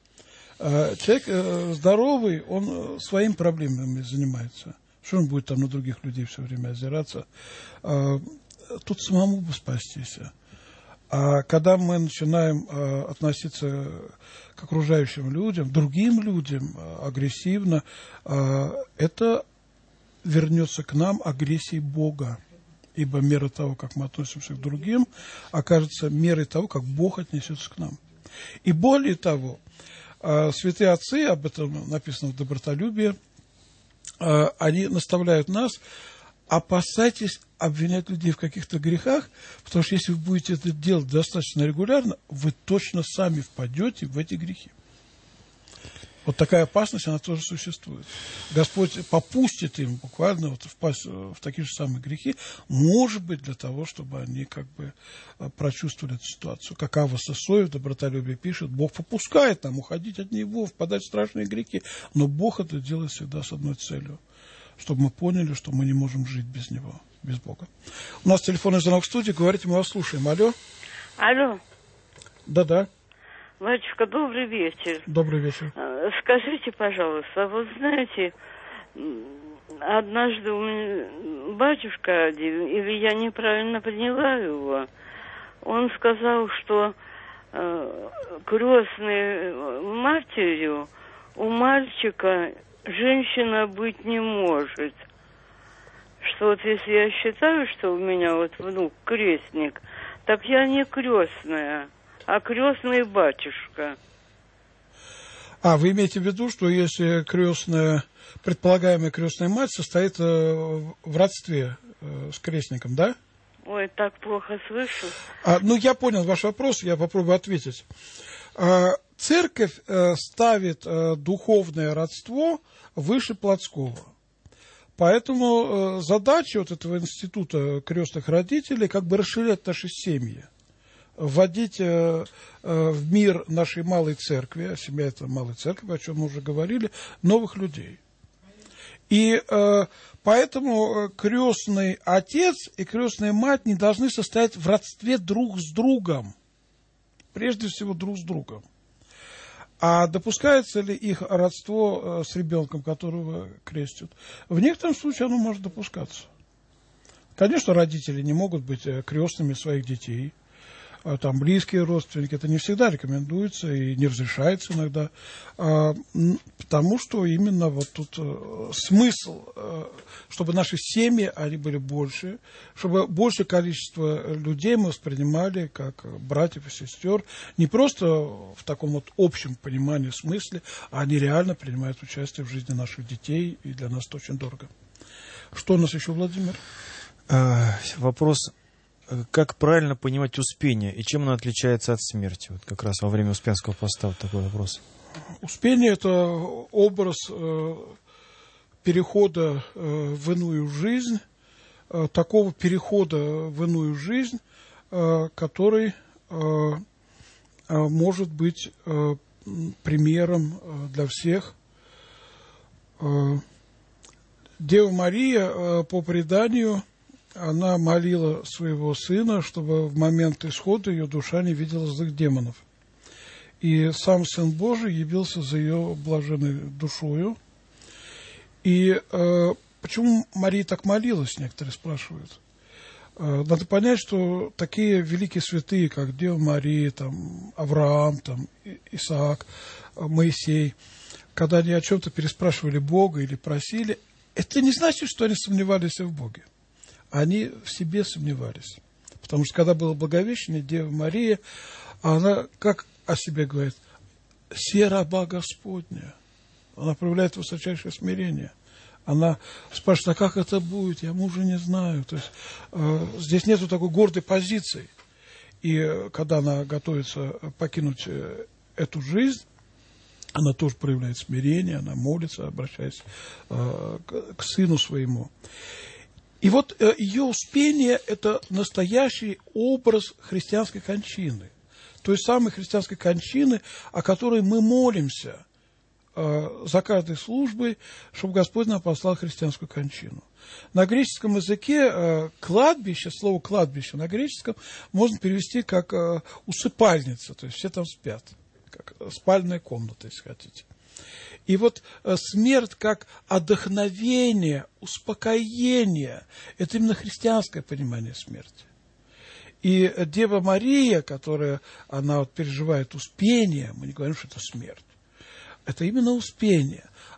Человек здоровый, он своими проблемами занимается. Что он будет там на других людей все время озираться? Тут самому бы спастись. А когда мы начинаем относиться к окружающим людям, другим людям агрессивно, это вернется к нам агрессией Бога. Ибо мера того, как мы относимся к другим, окажется мерой того, как Бог отнесется к нам. И более того, святые отцы, об этом написано в «Добротолюбии», они наставляют нас: опасайтесь обвинять людей в каких-то грехах, потому что если вы будете это делать достаточно регулярно, вы точно сами впадете в эти грехи. Вот такая опасность, она тоже существует. Господь попустит им буквально вот впасть в такие же самые грехи, может быть, для того, чтобы они как бы прочувствовали эту ситуацию. Как Ава Сысоев в «Добротолюбии» пишет: Бог попускает нам уходить от Него, впадать в страшные грехи, но Бог это делает всегда с одной целью: чтобы мы поняли, что мы не можем жить без Него, без Бога. У нас телефонный звонок в студии, говорите, мы вас слушаем. Алло. Алло. Да-да. Батюшка, добрый вечер. Добрый вечер. Скажите, пожалуйста, вот знаете, однажды у меня батюшка один, или я неправильно поняла его, он сказал, что крестной матерью у мальчика женщина быть не может. Что вот если я считаю, что у меня вот внук крестник, так я не крестная, а крестный батюшка. А, вы имеете в виду, что если крестная, предполагаемая крестная мать состоит в родстве с крестником, да? Ой, так плохо слышу. Ну, я понял ваш вопрос, я попробую ответить. Церковь ставит духовное родство выше плотского. Поэтому задача вот этого института крестных родителей как бы расширять наши семьи, вводить в мир нашей малой церкви, а семья это малая церковь, о чем мы уже говорили, новых людей. И поэтому крестный отец и крестная мать не должны состоять в родстве друг с другом, прежде всего друг с другом. А допускается ли их родство с ребенком, которого крестят? В некотором случае оно может допускаться. Конечно, родители не могут быть крестными своих детей. Там близкие родственники, это не всегда рекомендуется и не разрешается иногда, потому что именно вот тут смысл, чтобы наши семьи, они были больше, чтобы большее количество людей мы воспринимали как братьев и сестер, не просто в таком вот общем понимании, смысле, а они реально принимают участие в жизни наших детей, и для нас это очень дорого. Что у нас еще, Владимир? Вопрос: как правильно понимать Успение и чем оно отличается от смерти? Вот как раз во время Успенского поста вот такой вопрос. Успение – это образ перехода в иную жизнь, такого перехода в иную жизнь, который может быть примером для всех. Дева Мария, по преданию, она молила своего сына, чтобы в момент исхода ее душа не видела злых демонов. И сам Сын Божий явился за ее блаженной душою. И почему Мария так молилась, некоторые спрашивают. Надо понять, что такие великие святые, как Дева Мария, там, Авраам, там, Исаак, Моисей, когда они о чем-то переспрашивали Бога или просили, это не значит, что они сомневались в Боге. Они в себе сомневались. Потому что когда было Благовещение, Дева Мария, она как о себе говорит: «Се раба Господня». Она проявляет высочайшее смирение. Она спрашивает: а как это будет? Я мужа не знаю. То есть здесь нету такой гордой позиции. И когда она готовится покинуть эту жизнь, она тоже проявляет смирение, она молится, обращаясь к сыну своему. И вот ее Успение – это настоящий образ христианской кончины. Той самой христианской кончины, о которой мы молимся за каждой службой, чтобы Господь нам послал христианскую кончину. На греческом языке кладбище, слово кладбище на греческом можно перевести как усыпальница, то есть все там спят, как спальная комната, если хотите. И вот смерть как отдохновение, успокоение – это именно христианское понимание смерти. И Дева Мария, которая, она вот переживает успение, мы не говорим, что это смерть. Это именно успение.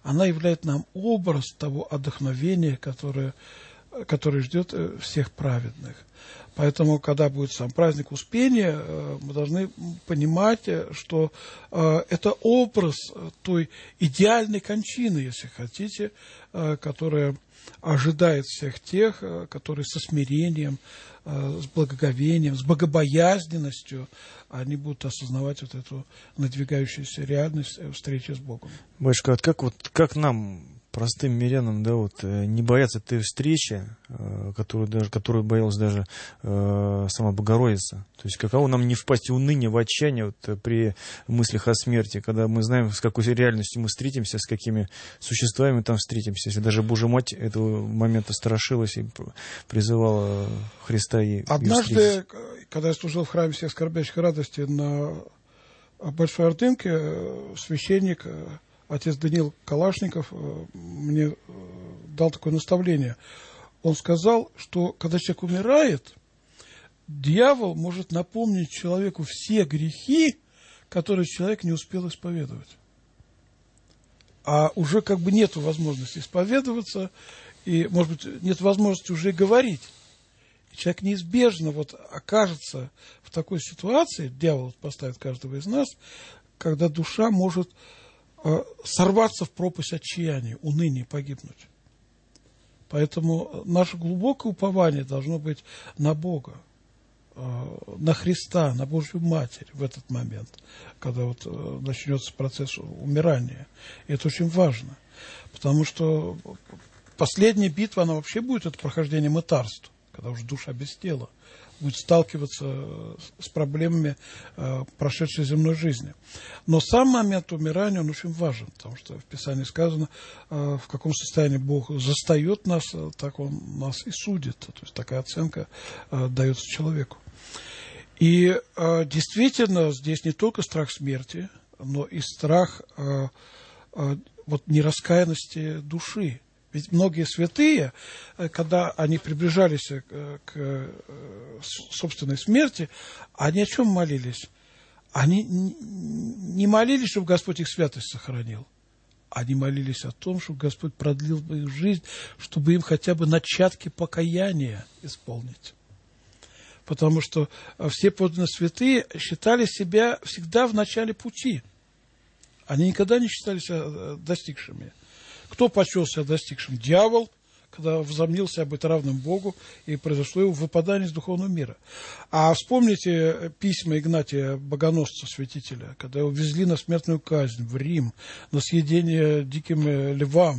она являет нам образ того отдохновения, которое ждет всех праведных. Поэтому, когда будет сам праздник Успения, мы должны понимать, что это образ той идеальной кончины, если хотите, которая ожидает всех тех, которые со смирением, с благоговением, с богобоязненностью они будут осознавать вот эту надвигающуюся реальность встречи с Богом. Батюшка, как нам, простым мирянам, не бояться той встречи, которую боялась даже сама Богородица? То есть каково нам не впасть в уныние, в отчаяние при мыслях о смерти, когда мы знаем, с какой реальностью мы встретимся, с какими существами мы там встретимся, если даже Божья Мать этого момента страшилась и призывала Христа и однажды, когда я служил в храме всех скорбящих радости на Большой Ордынке, священник, отец Даниил Калашников, мне дал такое наставление. Он сказал, что когда человек умирает, дьявол может напомнить человеку все грехи, которые человек не успел исповедовать. А уже нет возможности исповедоваться, и, может быть, нет возможности уже говорить. И человек неизбежно окажется в такой ситуации, дьявол поставит каждого из нас, когда душа может сорваться в пропасть отчаяния, уныния, погибнуть. Поэтому наше глубокое упование должно быть на Бога, на Христа, на Божью Матерь в этот момент, когда начнется процесс умирания. И это очень важно, потому что последняя битва, она вообще будет это прохождение мытарства, когда уже душа без тела будет сталкиваться с проблемами прошедшей земной жизни. Но сам момент умирания, он очень важен, потому что в Писании сказано, в каком состоянии Бог застает нас, так Он нас и судит. То есть такая оценка дается человеку. И действительно, здесь не только страх смерти, но и страх нераскаянности души. Ведь многие святые, когда они приближались к собственной смерти, они о чем молились? Они не молились, чтобы Господь их святость сохранил. Они молились о том, чтобы Господь продлил бы их жизнь, чтобы им хотя бы начатки покаяния исполнить. Потому что все подлинно святые считали себя всегда в начале пути. Они никогда не считали себя достигшими. Кто почел себя достигшим? Дьявол, когда возомнил себя быть равным Богу, и произошло его выпадание из духовного мира. А вспомните письма Игнатия Богоносца, святителя, когда его везли на смертную казнь в Рим, на съедение диким львам.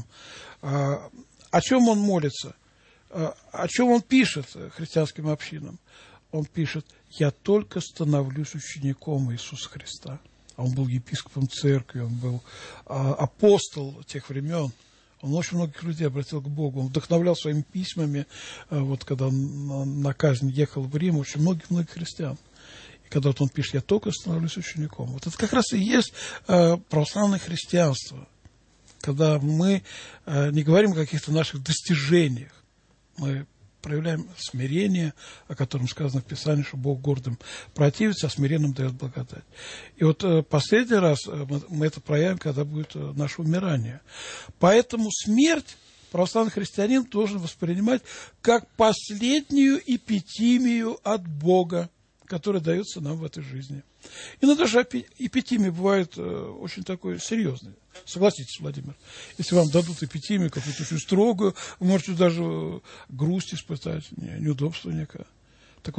О чем он молится? О чем он пишет христианским общинам? Он пишет: «Я только становлюсь учеником Иисуса Христа». Он был епископом церкви, он был апостол тех времен. Он очень многих людей обратил к Богу. Он вдохновлял своими письмами, когда он на казнь ехал в Рим, очень многих христиан. И когда он пишет: «Я только становлюсь учеником». Это как раз и есть православное христианство. Когда мы не говорим о каких-то наших достижениях, мы проявляем смирение, о котором сказано в Писании, что Бог гордым противится, а смиренным дает благодать. И последний раз мы это проявим, когда будет наше умирание. Поэтому смерть православный христианин должен воспринимать как последнюю эпитимию от Бога, которая дается нам в этой жизни. Иногда же эпитимия бывает очень такой серьезной. Согласитесь, Владимир, если вам дадут эпитимию какую-то очень строгую, вы можете даже грусть испытать, неудобство некое. Так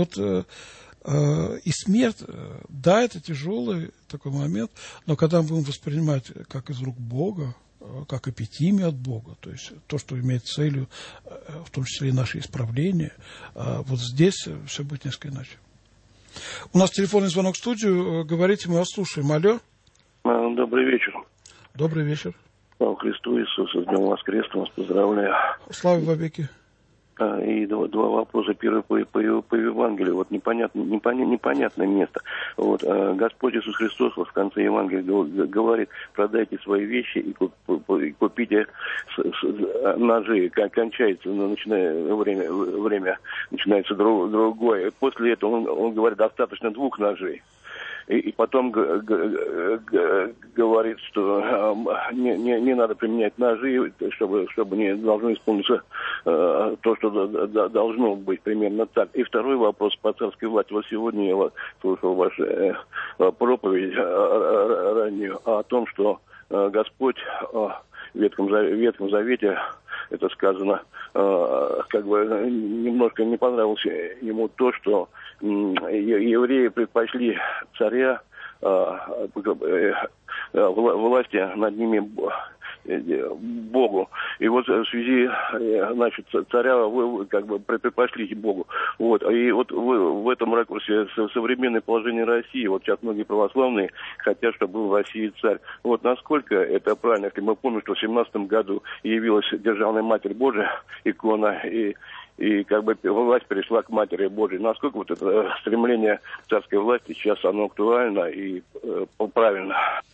и смерть, да, это тяжелый такой момент, но когда мы будем воспринимать как из рук Бога, как эпитимию от Бога, то есть то, что имеет целью, в том числе и наше исправление, здесь все будет несколько иначе. У нас телефонный звонок в студию. Говорите, мы вас слушаем. Алло. Добрый вечер. Добрый вечер. Слава Христу Иисусу, с Днем Воскресным вас поздравляю. Слава вовеки. И два вопроса. Первый по Евангелию. Непонятное место. Господь Иисус Христос в конце Евангелия говорит: продайте свои вещи и купите ножи. Кончается время начинается другое. После этого он говорит: достаточно 2 ножей. и потом говорит, что не надо применять ножи, чтобы не должно исполниться то, что должно быть примерно так. И второй вопрос по царской власти. Вот сегодня я слушал вашу проповедь раннюю о том, что Господь в Ветхом Завете, это сказано, как бы немножко не понравилось ему то, что евреи предпочли царя власти над ними Богу. И вот в связи, значит, царя вы как бы предпочли Богу. Вот. И вот в этом ракурсе современное положение России, вот сейчас многие православные хотят, чтобы был в России царь. Вот насколько это правильно, если мы помним, что в 17 году явилась Державная Матерь Божия, икона, и как бы власть перешла к Матери Божией. Насколько вот это стремление царской власти сейчас оно актуально и правильно?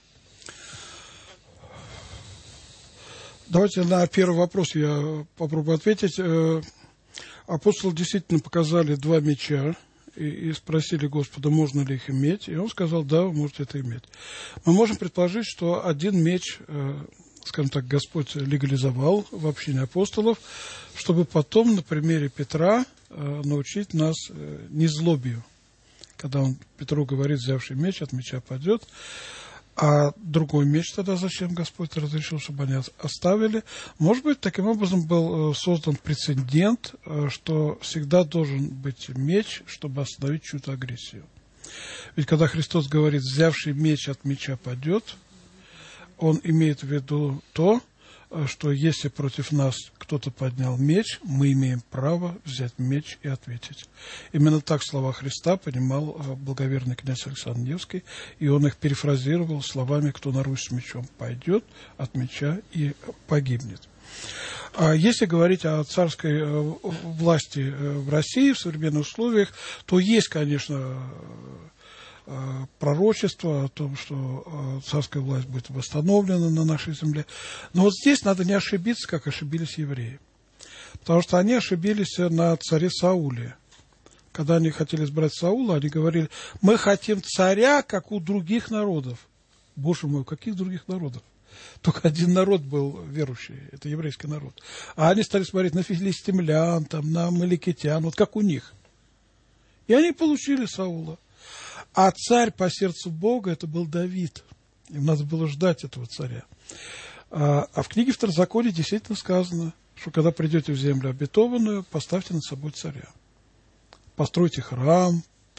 Давайте на первый вопрос я попробую ответить. Апостолы действительно показали 2 меча и спросили Господа, можно ли их иметь. И он сказал, да, вы можете это иметь. Мы можем предположить, что один меч, скажем так, Господь легализовал в общине апостолов, чтобы потом на примере Петра научить нас незлобию. Когда он Петру говорит, взявший меч, от меча падет. А другой меч тогда зачем Господь разрешил, чтобы они оставили? Может быть, таким образом был создан прецедент, что всегда должен быть меч, чтобы остановить чью-то агрессию. Ведь когда Христос говорит, взявший меч от меча падет, он имеет в виду то, что если против нас кто-то поднял меч, мы имеем право взять меч и ответить. Именно так слова Христа понимал благоверный князь Александр Невский, и он их перефразировал словами «кто на Русь с мечом пойдет, от меча и погибнет». А если говорить о царской власти в России в современных условиях, то есть, конечно, пророчество о том, что царская власть будет восстановлена на нашей земле. Но вот здесь надо не ошибиться, как ошибились евреи. Потому что они ошибились на царе Сауле. Когда они хотели избрать Саула, они говорили, мы хотим царя, как у других народов. Боже мой, у каких других народов? Только один народ был верующий, это еврейский народ. А они стали смотреть на филистимлян, там, на амаликитян, вот как у них. И они получили Саула. А царь по сердцу Бога это был Давид. Им надо было ждать этого царя. А в книге Второзакония действительно сказано, что когда придете в землю обетованную, поставьте над собой царя. Постройте храм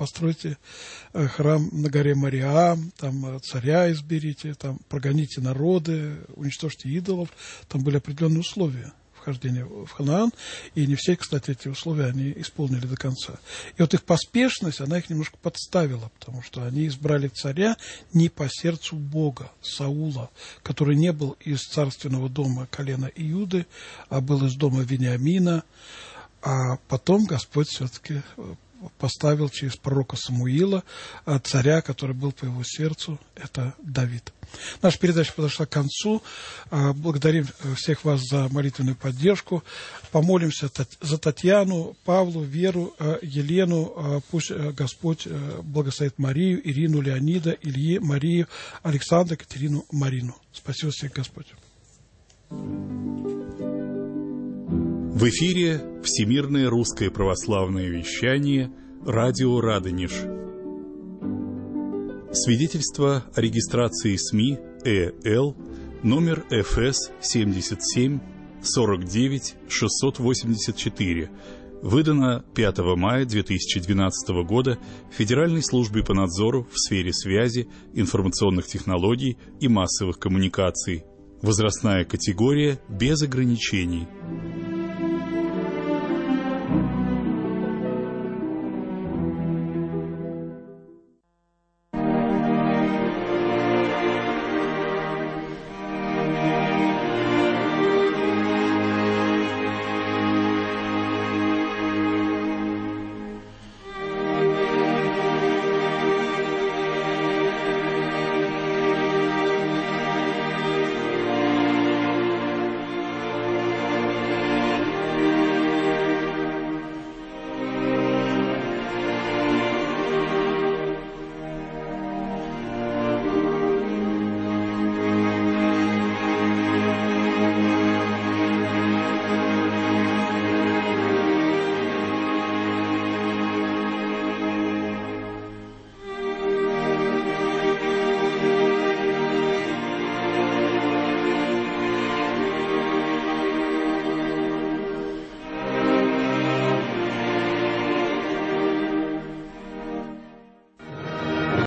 на горе Мориам, там царя изберите, там прогоните народы, уничтожьте идолов. Там были определенные условия вхождения в Ханаан, и не все, кстати, эти условия они исполнили до конца. И вот их поспешность, она их немножко подставила, потому что они избрали царя не по сердцу Бога, Саула, который не был из царственного дома колена Иуды, а был из дома Вениамина, а потом Господь все-таки поставил через пророка Самуила царя, который был по его сердцу, это Давид. Наша передача подошла к концу. Благодарим всех вас за молитвенную поддержку. Помолимся за Татьяну, Павлу, Веру, Елену. Пусть Господь благословит Марию, Ирину, Леонида, Илью, Марию, Александра, Катерину, Марину. Спасибо всех, Господь. В эфире Всемирное русское православное вещание «Радио Радонеж». Свидетельство о регистрации СМИ ЭЛ номер ФС 77 49 684, выдано 5 мая 2012 года Федеральной службе по надзору в сфере связи, информационных технологий и массовых коммуникаций. Возрастная категория без ограничений.